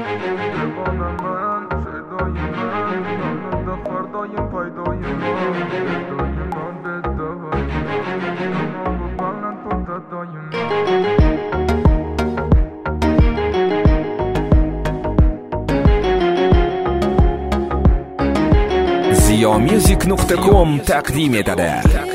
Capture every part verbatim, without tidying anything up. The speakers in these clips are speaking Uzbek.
devonaman, shaydoyiman, yonimda har doim paydoyiman, doiman bedavoyiman, bu baland bo'lsa doiman. ziyo music nuqta com taqdim etadi.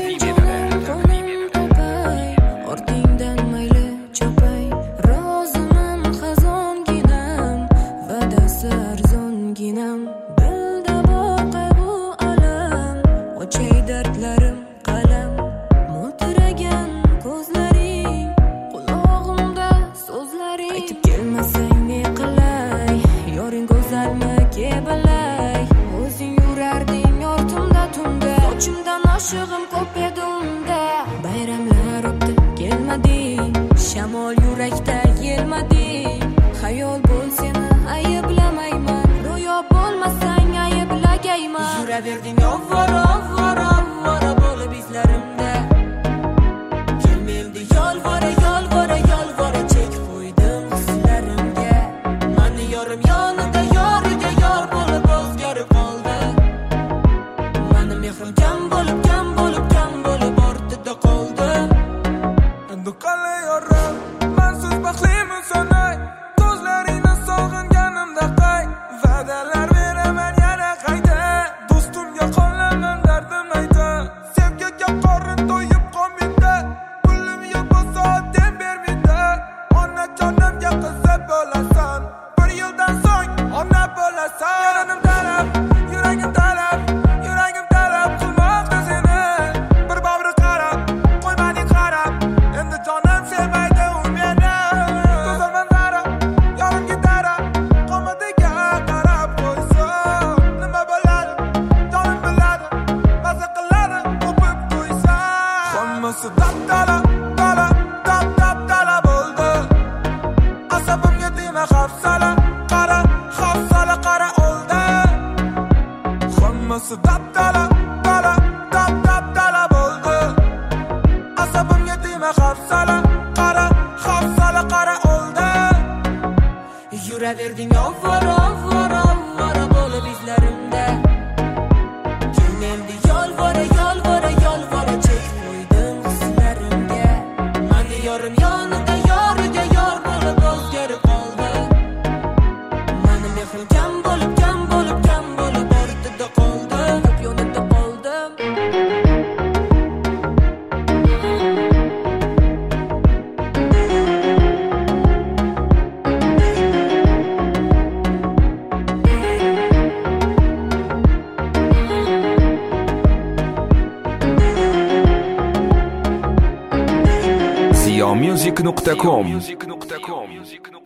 Dardlarim qalam mudragan ko'zlaring, qulog'imda so'zlaring. Aytib kelmasang ne qilay, yoring go'zalmi kebalay. O'zing yurarding ortimda tunda, sochimdan oshig'im ko'p edi unda. Bayramlar o'tdi kelmading, shamol yurakda yelmading. Xayol bo'l seni ayblamayman, ro'yo bo'lmasang ayblagayman. Yuraverding ovvora ovvora ovvora bo'lib izlarimda. Kelmemdi yolvora yolvora yolvora chek qo'ydim hislarimga. Mani yorim yonida yoriga yor bo'lib o'zgarib qoldi. Mani mehrim kam bo'lib kam bo'lib kam bo'lib ortida qoldi. Endi qalay yorim, mensiz baxtliman sanay. Ko'zlaringni sog'inganimda qay, va'dalar beraman yana qayta. Do'stimga qolaman dardim ayta, sevgiga qorin to'yib qolmaydi. Pulim yo'q bo'lsa dem bermaydi. Ona jonimga qizib bo'lasan, bir yildan so'ng ona bo'lasan. Yuranim talab, yuragim talab, yuragim talab qilmoqda seni. Bir bag'ri qarab, qo'ymading qarab, endi jonim sevmaydi u meni. Ko'zaman zarab, yorim gitara, qomatiga qarab qo'ysa nima bo'ladi? Jonim biladi, maza qiladi, o'pib qo'ysa. Hammasi dab-dala, dala, dab-dab-dala bo'ldi. Asabimga tegma hafsala, qara, hafsala qara oldi. Hammasi dab-dala, dala, dab-dab-dala bo'ldi. Asabimga tegma hafsala, qara, hafsala qara oldi. Yuraverding ovvora ovvora ovvora bo'lib izlarimda. Kelmemdi yolvora yolvora yolvora chek qo'ydim hislarimga. Mani yorim yonida yoriga yor bo'lib o'zgarib qoldi. Mani mehrim kam bo'lib kam bo'lib kam bo'lib ortida qoldi. Ko'p yonida qoldim. ziyo music nuqta com